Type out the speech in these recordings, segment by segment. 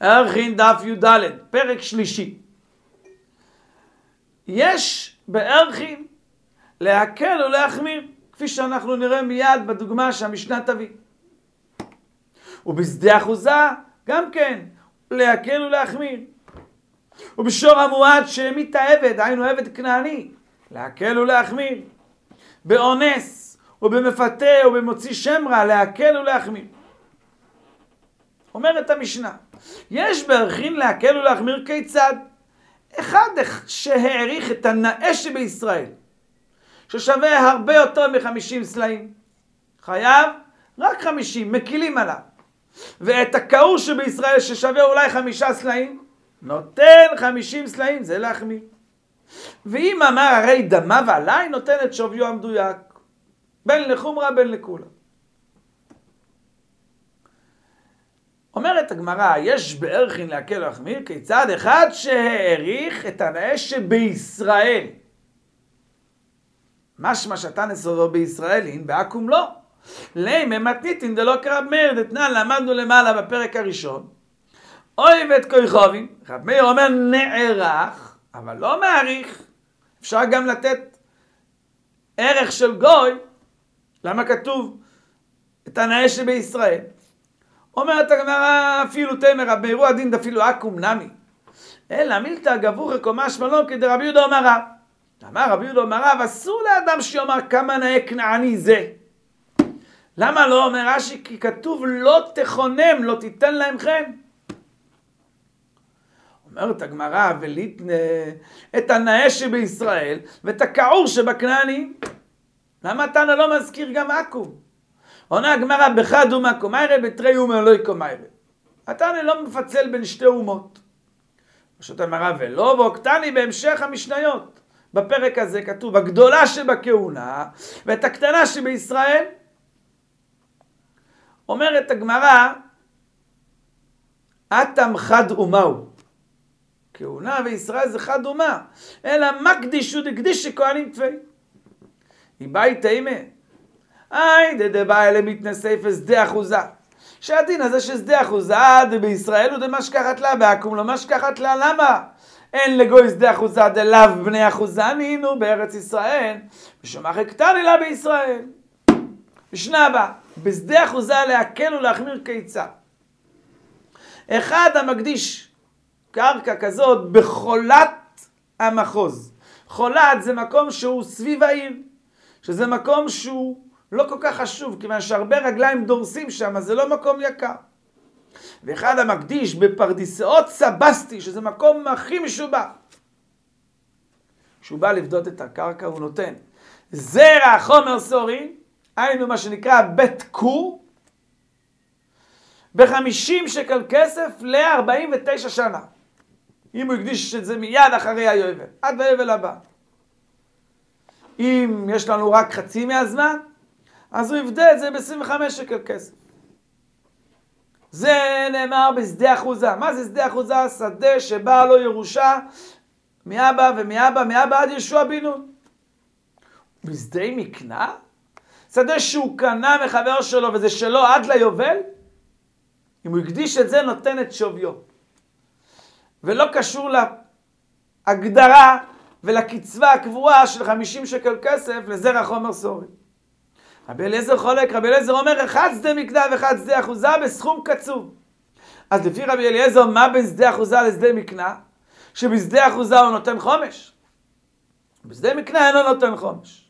ערכין דף י"ד, פרק שלישי. יש בערכין להקל ולהחמיר, כפי שאנחנו נראה מיד בדוגמה שהמשנה תביא. ובשדה אחוזה גם כן, להקל ולהחמיר. ובשור המועד שהמית העבד, היינו עבד כנעני, להקל ולהחמיר. באונס ובמפתה ובמוציא שם רע, להקל ולהחמיר. אומרת המשנה, יש בערכין להקל ולהחמיר כיצד? אחד שהעריך את הנאה שבישראל, ששווה הרבה יותר מ50 סלעים, חייב רק 50, מקילים עליו. ואת הכאור שבישראל ששווה אולי 5 סלעים, נותן 50 סלעים, זה להחמיר. ואם אמר הרי דמיו עליי, נותן את שוויו המדויק, בין לחומרה בין לכולה. אומרת הגמרא, יש בערכין להקל ולהחמיר כיצד? אחד שהעריך את הנאה שבישראל. משמע שאתה נסובו בישראל, אין בעכו"ם לא. לימי מתניתין דלא כרב מאיר, דתנן למדנו למעלה בפרק הראשון. אוי ואת כויכובים, רב מאיר אומר נערך, אבל לא מעריך. אפשר גם לתת ערך של גוי. למה כתוב את הנאה שבישראל? אומרת הגמרא, אפילו תמר רב מאיר הדין דפילו עכו"ם נמי. אלא מילתא גבורך קומש מלון כדרבי יהודה אמר רב. אמר רבי יהודה אמר רב, אסור לאדם שיאמר כמה נאה כנעני זה. למה לא? אומר רש"י, כי כתוב לא תכונם, לא תיתן להם חן. אומרת הגמרא, וליתנה את הנאה שבישראל ואת הכעור שבכנעני. למה תנא לא מזכיר גם עכו"ם? עונה הגמרא, בחד אומה קומיירא בתרי אומה לא קומיירא. התנא לא מפצל בין שתי אומות. פשוט הגמרא, ולא ועוקתני בהמשך המשניות. בפרק הזה כתוב הגדולה שבכהונה ואת הקטנה שבישראל. אומרת הגמרא, אתם חד אומהו. כהונה וישראל זה חד אומה. אלא מקדיש ודקדיש שכהנים תפי. היא באי תימה. דבא אלה מתנסף שדה אחוזה. שהדין הזה ששדה אחוזה בישראל הוא דמשכחת לה, בעכו"ם לא משכחת לה. למה? אין לגוי שדה אחוזה דלאו בני אחוזה נינו בארץ ישראל, ושומח הקטני לה בישראל. משנה הבאה, בשדה אחוזה להקל ולהחמיר כיצד? אחד המקדיש קרקע כזאת בחולת המחוז. חולת זה מקום שהוא סביב העיר, שזה מקום שהוא לא כל כך חשוב, כיוון שהרבה רגליים דורסים שם, זה לא מקום יקר. ואחד המקדיש בפרדיסאות סבסטי, שזה מקום הכי משובח. כשהוא בא לבדות את הקרקע, הוא נותן זרע חומר סורי, היינו מה שנקרא בית כור, ב50 שקל כסף ל49 שנה. אם הוא יקדיש את זה מיד אחרי היובל, עד היובל הבא. אם יש לנו רק חצי מהזמן, אז הוא יבדה את זה ב25 שקל כסף. זה נאמר בשדה אחוזה. מה זה שדה אחוזה? שדה שבא לו ירושה מאבא ומאבא עד ישוע בן נון. בשדה מקנה? שדה שהוא קנה מחבר שלו וזה שלו עד ליובל? אם הוא יקדיש את זה נותן את שוויו. ולא קשור להגדרה ולקצבה הקבועה של 50 שקל כסף לזרע חומר סורי. רבי אליעזר חולק, רבי אליעזר אומר אחד שדה מקנה ואחד שדה אחוזה בסכום קצוב. אז לפי רבי אליעזר, מה בין שדה אחוזה לשדה מקנה? שבשדה אחוזה הוא נותן חומש. בשדה מקנה אינו נותן חומש.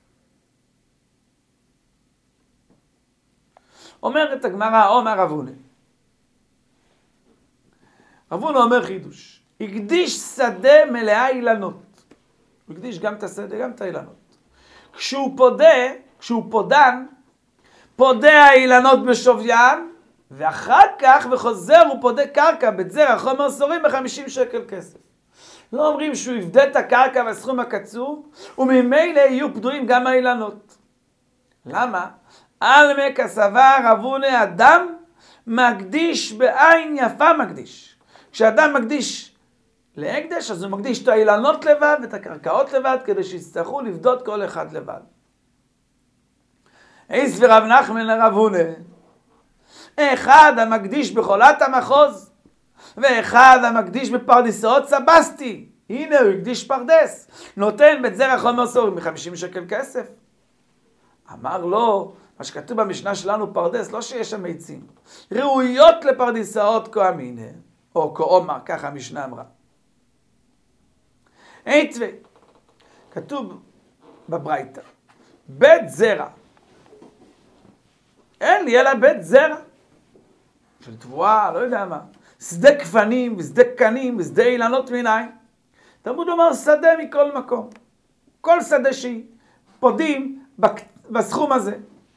אומרת הגמרא, אומר רב הונא. רב הונא אומר חידוש. הקדיש שדה מלאה אילנות. הוא הקדיש גם את השדה, גם את האילנות. כשהוא פודן, פודה האילנות בשוויין, ואחר כך וחוזר הוא פודה קרקע בזרע חומר סורי ב50 שקל כסף. לא אומרים שהוא יפדה את הקרקע בסכום הקצוב, וממילא יהיו פדויים גם האילנות. למה? על כסבר רב הונא אדם מקדיש בעין יפה מקדיש. כשאדם מקדיש להקדש, אז הוא מקדיש את האילנות לבד ואת הקרקעות לבד, כדי שיצטרכו לבדות כל אחד לבד. איס ורב נחמן לרב הונא, אחד המקדיש בחולת המחוז, ואחד המקדיש בפרדסאות סבסתי. הנה הוא הקדיש פרדס. נותן בית זרע חומר סורים 50 שקל כסף. אמר לו, מה שכתוב במשנה שלנו פרדס, לא שיש שם עצים. ראויות לפרדסאות כה אמינא, או כה אומר, ככה המשנה אמרה. היתווה, כתוב בברייתא, בית זרע. אין לי אלא בית זרע. של תבואה, לא יודע מה. שדה כפנים, ושדה קנים, ושדה אילנות מיניים. תלמוד אומר שדה מכל מקום. כל שדה שהיא. פודים בסכום הזה.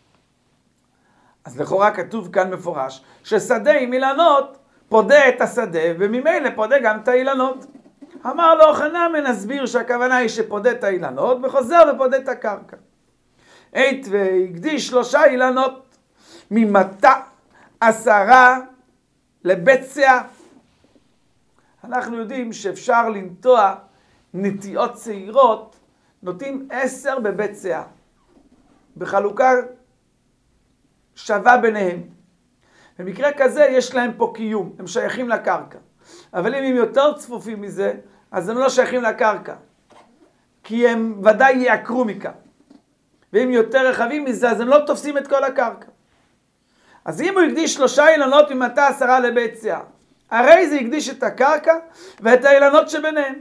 אז לכאורה כתוב כאן מפורש, ששדה עם אילנות פודה את השדה, וממילא פודה גם את האילנות. אמר לו חנן, נסביר שהכוונה היא שפודה את האילנות, וחוזר ופודה את הקרקע. עת והקדיש 3 אילנות, ממטע 10 לבית שאה. אנחנו יודעים שאפשר לנטוע נטיעות צעירות, נוטים 10 בבית שאה. בחלוקה שווה ביניהם. במקרה כזה יש להם פה קיום, הם שייכים לקרקע. אבל אם הם יותר צפופים מזה, אז הם לא שייכים לקרקע. כי הם ודאי יעקרו מכאן. ואם יותר רחבים מזה, אז הם לא תופסים את כל הקרקע. אז אם הוא הקדיש 3 אילנות ממטע 10 לבית שאה, הרי זה הקדיש את הקרקע ואת האילנות שביניהם.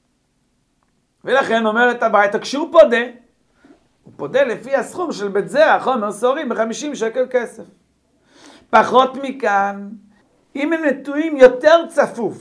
ולכן אומרת הברייתא, כשהוא פודה, הוא פודה לפי הסכום של בית זרע חומר סורים ב50 שקל כסף. פחות מכאן, אם הם נטועים יותר צפוף,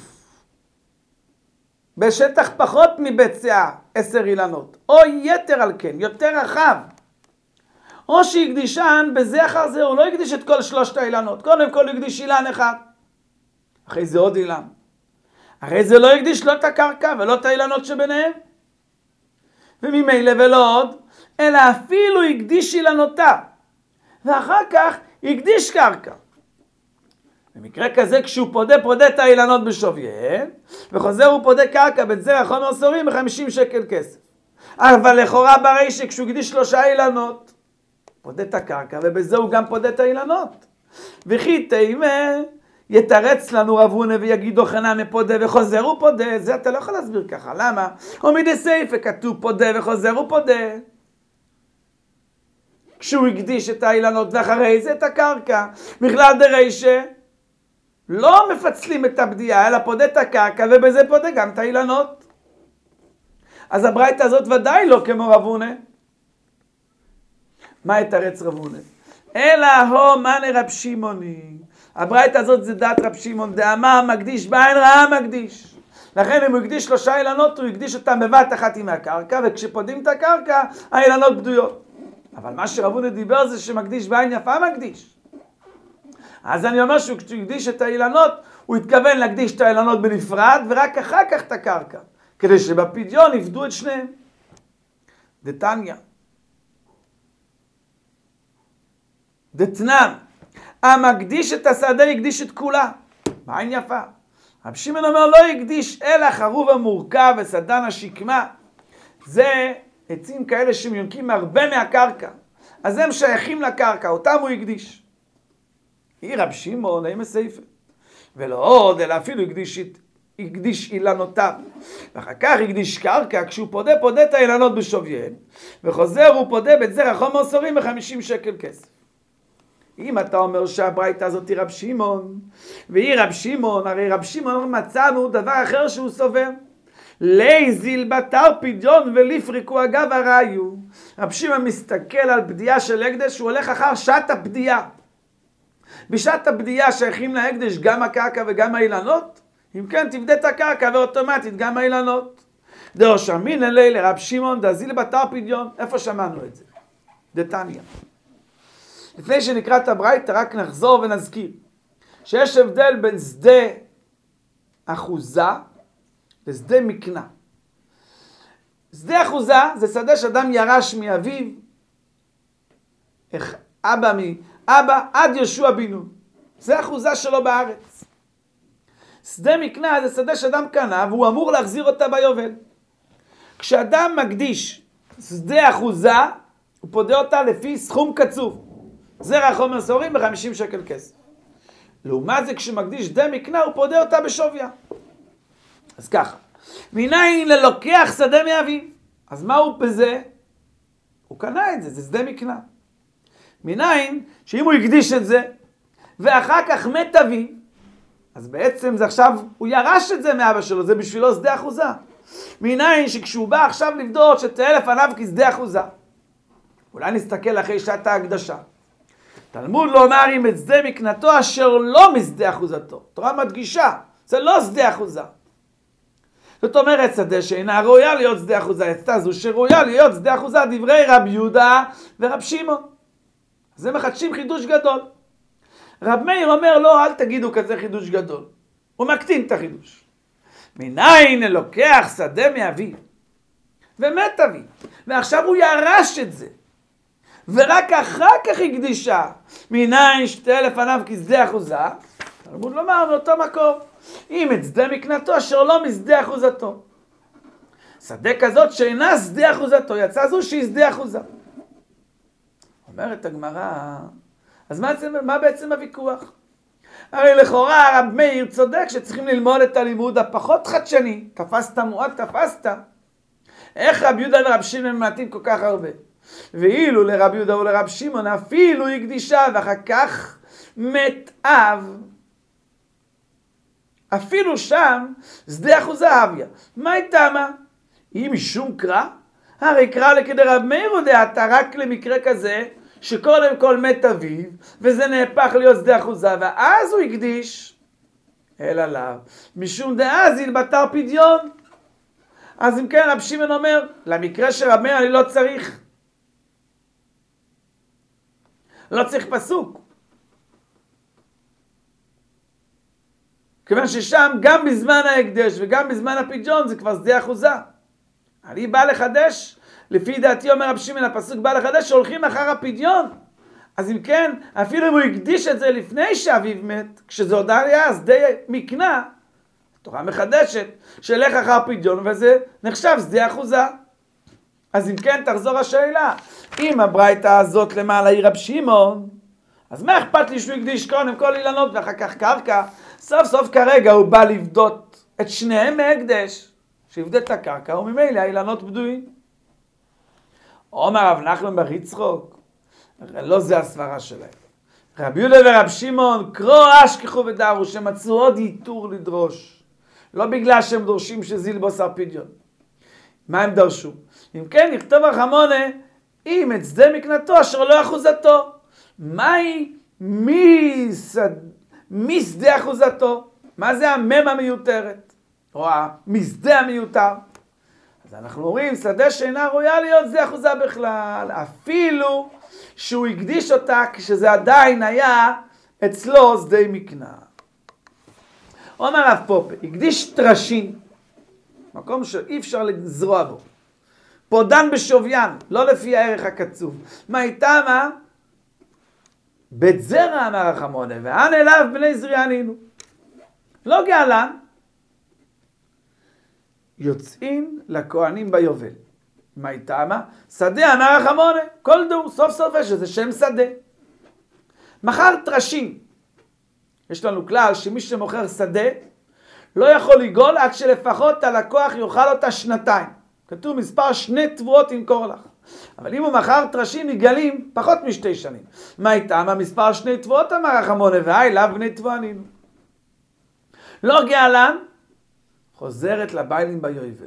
בשטח פחות מבית שאה 10 אילנות, או יתר על כן, יותר רחב, או שהקדישן בזה אחר זה, הוא לא הקדיש את כל 3 האילנות, קודם כל הקדיש אילן אחד, אחרי זה עוד אילן, אחרי זה לא הקדיש לא את הקרקע ולא את האילנות שביניהם, וממילא ולא עוד, אלא אפילו הקדיש אילנותיו, ואחר כך הקדיש קרקע. במקרה כזה, כשהוא פודה את האילנות בשוויין, וחוזר הוא פודה קרקע בית זרע חומר סורים ב50 שקל כסף. אבל לכאורה ברי שכשהוא הקדיש 3 אילנות, פודה את הקרקע, ובזה הוא גם פודה את האילנות. וכי תימא יתרץ לנו רב הונא ויגידו חנן פודה וחוזר הוא פודה. זה אתה לא יכול להסביר ככה. למה? עמידי סייפא כתוב פודה וחוזר הוא פודה. כשהוא הקדיש את האילנות ואחרי זה את הקרקע. בכלל דרישא לא מפצלים את הבדיעה, אלא פודה את הקרקע ובזה פודה גם את האילנות. אז הברייתא הזאת ודאי לא כמו רב הונא. מה יתרץ רב הונא? אלא הו מנה רב שמעוני. הברייתא הזאת זה דעת רב שמעון, דאמר מקדיש בעין רעה מקדיש. לכן אם הוא הקדיש 3 אילנות, הוא הקדיש אותם בבת אחת עם הקרקע, וכשפודים את הקרקע, האילנות בדויות. אבל מה שרב הונא דיבר זה שמקדיש בעין יפה מקדיש. אז אני אומר שהוא הקדיש את האילנות, הוא התכוון להקדיש את האילנות בנפרד, ורק אחר כך את הקרקע, כדי שבפדיון יפדו את שניהם. דתניא. דתנן. המקדיש את השדה יקדיש את כולה. בעין יפה. רב שמעון אומר לא יקדיש אלא חרוב המורכב וסדן השקמה. זה עצים כאלה שמיונקים הרבה מהקרקע. אז הם שייכים לקרקע, אותם הוא יקדיש. היא רב שמעון, היא מסייפה. ולא עוד, אלא אפילו הקדיש אילנותיו. ואחר כך הקדיש קרקע, כשהוא פודה את האילנות בשוויין, וחוזר הוא פודה בית זרע חומר סורים ב50 שקל כסף. אם אתה אומר שהברייתא הזאת היא רב שמעון, והיא רב שמעון, הרי רב שמעון מצאנו דבר אחר שהוא סובר. לייזיל בתר פדיון ולפריקו אגב הראיו. רב שמעון מסתכל על בדיעה של הקדש, הוא הולך אחר שעת הבדיעה. בשעת הבדיעה שייכים להקדש גם הקרקע וגם האילנות? אם כן תבדה את הקרקע ואוטומטית גם האילנות. דאו שמין אלי לרב שמעון דזיל בתר פדיון. איפה שמענו את זה? דתניא. לפני שנקרא את הברייתא רק נחזור ונזכיר שיש הבדל בין שדה אחוזה לשדה מקנה. שדה אחוזה זה שדה שאדם ירש מאביו, אבא עד יהושע בן נון. זה אחוזה שלו בארץ. שדה מקנה זה שדה שאדם קנה והוא אמור להחזיר אותה ביובל. כשאדם מקדיש שדה אחוזה הוא פודה אותה לפי סכום קצוב. זרע חומר סורים ב50 שקל כסף. לעומת זה כשמקדיש דה מקנה הוא פודה אותה בשוויה. אז ככה, מניין ללוקח שדה מאביו? אז מה הוא בזה? הוא קנה את זה, זה שדה מקנה. מניין שאם הוא הקדיש את זה ואחר כך מת אביו, אז בעצם זה עכשיו, הוא ירש את זה מאבא שלו, זה בשבילו שדה אחוזה. מניין שכשהוא בא עכשיו לבדות שתהיה לפניו כשדה אחוזה. אולי נסתכל אחרי שעת ההקדשה. תלמוד לומר אם את שדה מקנתו אשר לא משדה אחוזתו. תורה מדגישה, זה לא שדה אחוזה. זאת אומרת, שדה שאינה ראויה להיות שדה אחוזה, יצאה זו שראויה להיות שדה אחוזה, דברי רב יהודה ורב שמעון. זה מחדשים חידוש גדול. רב מאיר אומר לא, אל תגידו כזה חידוש גדול. הוא מקטין את החידוש. מניין לוקח שדה מאביו ומת אביו, ועכשיו הוא ירש את זה, ורק אחר כך הקדישה, מניין שתהיה לפניו כשדה אחוזה, תלמוד לומר מאותו מקור, אם את שדה מקנתו אשר לא משדה אחוזתו. שדה כזאת שאינה שדה אחוזתו, יצא זו שהיא שדה אחוזה. אומרת הגמרא, אז מה בעצם הוויכוח? הרי לכאורה הרב מאיר צודק שצריכים ללמוד את הלימוד הפחות חדשני. תפסת מועט, תפסת. איך רב יהודה ורב שמעון ממעטים כל כך הרבה? ואילו לרב יהודה ולרב שמעון אפילו הקדישה ואחר כך מת אב, אפילו שם שדה אחוזה אביה. מה הייתה מה? אם משום קרא? הרי קרא לכדי רב מאיר הודעתה רק למקרה כזה שקודם כל מת אביו וזה נהפך להיות שדה אחוזה, ואז הוא הקדיש אל עליו משום דאז ילבטר פדיון. אז אם כן רב שמעון אומר, למקרה של רב מאיר אני לא צריך פסוק, כיוון ששם גם בזמן ההקדש וגם בזמן הפדיון זה כבר שדה אחוזה. אני בא לחדש, לפי דעתי אומר רב שמעון, הפסוק בא לחדש שהולכים אחר הפדיון. אז אם כן, אפילו אם הוא הקדיש את זה לפני שאביו מת, כשזה עוד היה שדה מקנה, התורה מחדשת שלך אחר הפדיון וזה נחשב שדה אחוזה. אז אם כן, תחזור השאלה, אם הברייתא הזאת למעלה היא רב שמעון, אז מה אכפת לי שהוא הקדיש קודם כל אילנות ואחר כך קרקע? סוף סוף כרגע הוא בא לבדות את שניהם מהקדש, שיבדות את הקרקע וממילא האילנות בדויים. אומר רב נחמן בר יצחוק, לא זה הסברה שלהם. רב יהודה ורב שמעון קרוא אשכחו ודרו שמצאו עוד ייתור לדרוש, לא בגלל שהם דורשים שזיל בשר פדיון. מה הם דרשו? אם כן, נכתוב החמונה, אם את שדה מקנתו אשר לא אחוזתו. מהי משדה אחוזתו? מה זה המם המיותרת? או המשדה המיותר? אז אנחנו אומרים, שדה שאינה ראויה להיות שדה אחוזה בכלל, אפילו שהוא הקדיש אותה כשזה עדיין היה אצלו שדה מקנה. אומר רב פופה, הקדיש טרשים, מקום שאי אפשר לזרוע בו, פודן בשוויין, לא לפי הערך הקצוב. מה איתה מה? בית זרע אמר החמונה, ואן אליו בני זרע ענינו. לא גאלן, יוצאים לכהנים ביובל. מה איתה מה? שדה אמר החמונה, כל דור, סוף סוף יש איזה שם שדה. מחר טרשים. יש לנו כלל שמי שמוכר שדה, לא יכול לגול עד שלפחות הלקוח יאכל אותה שנתיים. כתוב מספר 2 תבואות ימכור לך. אבל אם הוא מכר טרשים יגלים פחות מ2 שנים. מה איתם? המספר 2 תבואות אמר החמונה, והי לאו בני תבואה ענינו. לא גאלן, חוזרת לביילים ביובל.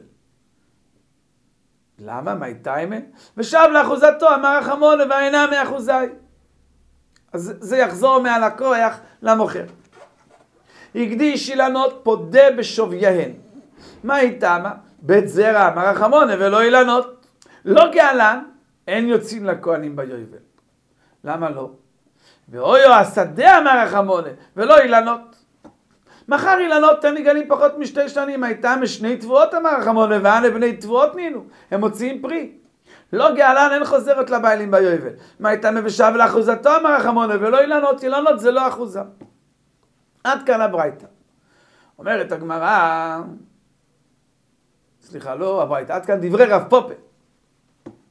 למה? מה איתם? ושב לאחוזתו אמר החמונה, והאינה מאחוזי. אז זה יחזור מהלקוח למוכר. הקדיש אילנות פודה בשווייהן. מה איתם? בית זרע אמר החמונה ולא אילנות. לא גאלן, אין יוצאים לכהנים ביובל. למה לא? ואויו השדה אמר החמונה ולא אילנות. מחר אילנות תן יגלים פחות מ2 שנים. הייתם 2 תבואות אמר החמונה, ואנה בני תבואות נינו, הם מוציאים פרי. לא גאלן, אין חוזרת לביילים ביובל. מה הייתם ושב לאחוזתו אמר החמונה ולא אילנות. אילנות זה לא אחוזה. עד כאן הברייתא. אומרת הגמרא, סליחה, לא הברייתא, עד כאן דברי רב פופה.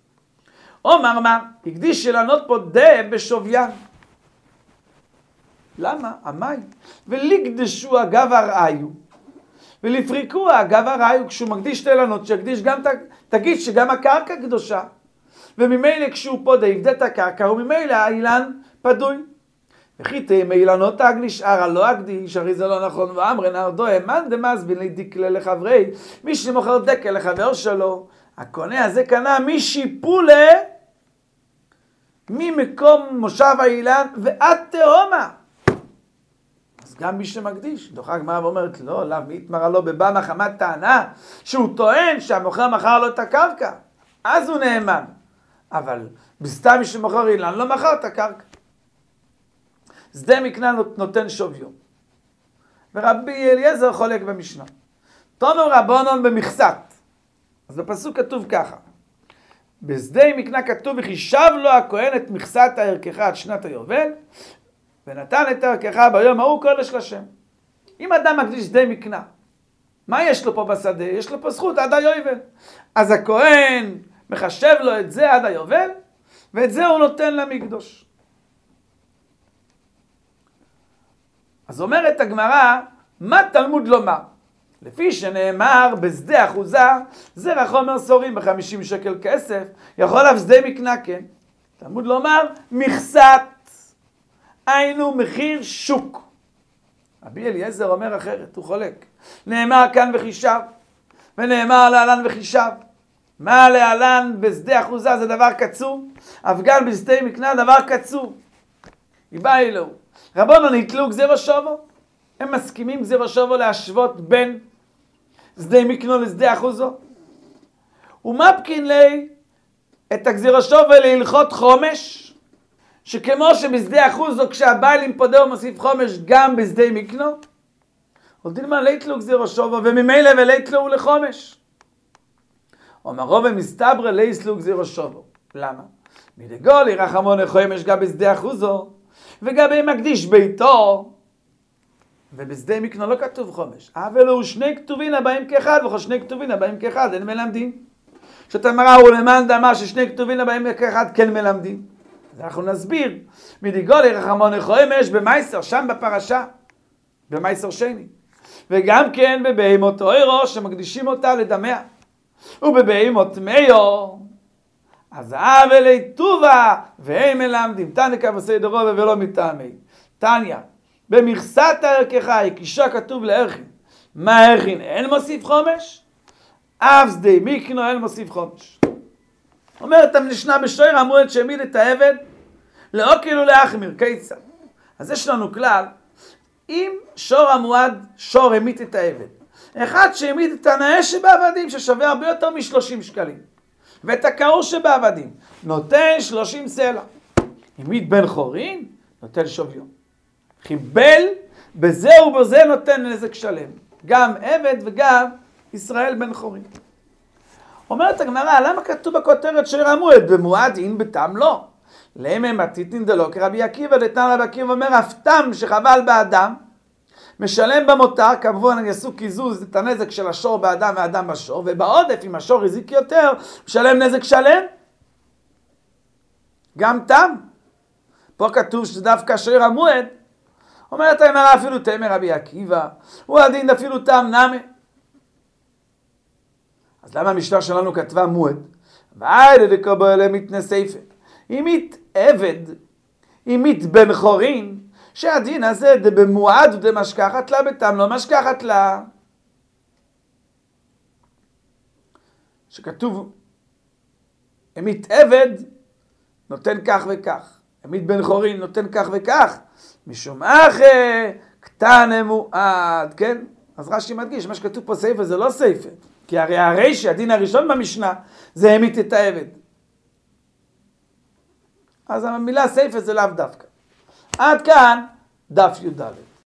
אומר מה? הקדיש אילנות פה דה בשוויין. למה? המים. ולקדשו אגב הראיו. ולפריקו אגב הראיו. כשהוא מקדיש שתי אילנות, שיקדיש גם, תגיד שגם הקרקע קדושה. וממילא כשהוא פודה יפדה את הקרקע, וממילא האילן פדוי. וכי תאמי אילנות אגליש ערה לא אקדיש, הרי זה לא נכון. ואמרן ארדו האמן דמזבין לי דקלה לחברי. מי שמוכר דקל לחבר שלו, הקונה הזה קנה משיפולה, ממקום מושב האילן ועד תהומה. אז גם מי שמקדיש, דוחה הגמרא ואומרת, לא, לאו מי יתמרה לו בבא מחמת טענה, שהוא טוען שהמוכר מכר לו את הקרקע, אז הוא נאמן. אבל בסתם מי שמוכר אילן לא מכר את הקרקע. שדה מקנה נותן שוויו. ורבי אליעזר חולק במשנה. תומר רבונון במכסת. אז בפסוק כתוב ככה. בשדה מקנה כתוב, וחישב לו הכהן את מכסת הערכך עד שנת היובל, ונתן את הערכך ביום ההוא קודש לשם. אם אדם מקדיש שדה מקנה, מה יש לו פה בשדה? יש לו פה זכות עד היובל. אז הכהן מחשב לו את זה עד היובל, ואת זה הוא נותן למקדוש. אז אומרת הגמרא, מה תלמוד לומר? לפי שנאמר בשדה אחוזה, זרע חומר סורים ב50 שקל כסף, יכול אף שדה מקנה כן. תלמוד לומר, מכסת, היינו מחיר שוק. רבי אליעזר אומר אחרת, הוא חולק. נאמר כאן וחישב, ונאמר להלן וחישב. מה להלן בשדה אחוזה זה דבר קצוב, אף גם בשדה מקנה דבר קצוב. יבא אלוהו. רבונו נתלו גזיר ושובו. הם מסכימים גזיר ושובו להשוות בין שדה מקנו לשדה אחוזו. ומפקין לי את הגזיר ושובו להלכות חומש, שכמו שבשדה אחוזו כשהבעלים פודה ומוסיף חומש גם בשדה מקנו, עודין מה ליתלו גזיר ושובו וממילא וליתלו לחומש. אומרו במסתברא ליתלו גזיר ושובו. למה? מדגול ירחמון חומש גם בשדה אחוזו, וגבי מקדיש ביתו, ובשדה מקנו לא כתוב חומש. אבל הוא שני כתובים הבאים כאחד, וכל שני כתובים הבאים כאחד, אין מלמדים. שאתה מראה הוא למען דמה ששני כתובים הבאים כאחד, כן מלמדים. אז אנחנו נסביר. מדיגול ירחמון חומש במייסר, שם בפרשה, במייסר שני. וגם כן בבהמות אוירו, שמקדישים אותה לדמיה. ובבהמות מאיו, אז אבלי טובה, והם מלמדים, תנקה בסדר רוב ולא מטעמי. תניא, במכסת הערכך, הקישה כתוב לערכין. מה הערכין? אין מוסיף חומש? אף שדה מקנו אין מוסיף חומש. אומרת המשנה בשור המועד שהעמיד את העבד, לאוקל ולהחמיר, כיצד. אז יש לנו כלל, אם שור המועד, שור העמיד את העבד, אחד שהעמיד את הנאה שבעבדים, ששווה הרבה יותר מ30 שקלים. ואת הקרור שבעבדים, נותן 30 סלע. העמיד בן חורין, נותן שוויון. חיבל, בזה ובזה נותן נזק שלם. גם עבד וגם ישראל בן חורין. אומרת הגמרא, למה כתוב בכותרת שור המועד? במועד אין בתם לא. למה מתיתין דלא כרבי עקיבא, דתנן רבי עקיבא אומר, אף תם שחבל באדם, משלם במותר, כמובן יעשו קיזוז את הנזק של השור באדם והאדם בשור, ובעודף אם השור הזיק יותר, משלם נזק שלם. גם תם. פה כתוב שדווקא שור המועד, אומרת הגמרא אפילו תאמר רבי עקיבא, הוא הדין אפילו תם נמה. אז למה המשנה שלנו כתבה מועד? ואידה דקבל מתנה סייפה. אימית עבד, אימית בן חורין, שהדין הזה במועד ודמשכחת לה בתם לא משכחת לה. שכתוב, אימית עבד נותן כך וכך. אימית בן חורין נותן כך וכך. משום אחרי קטן מועד, כן? אז רש"י מדגיש, מה שכתוב פה סייפה זה לא סייפה. כי הרי שהדין הראשון במשנה זה העמיד את העבד. אז המילה סייפה זה לאו דווקא. עד כאן דף י"ד.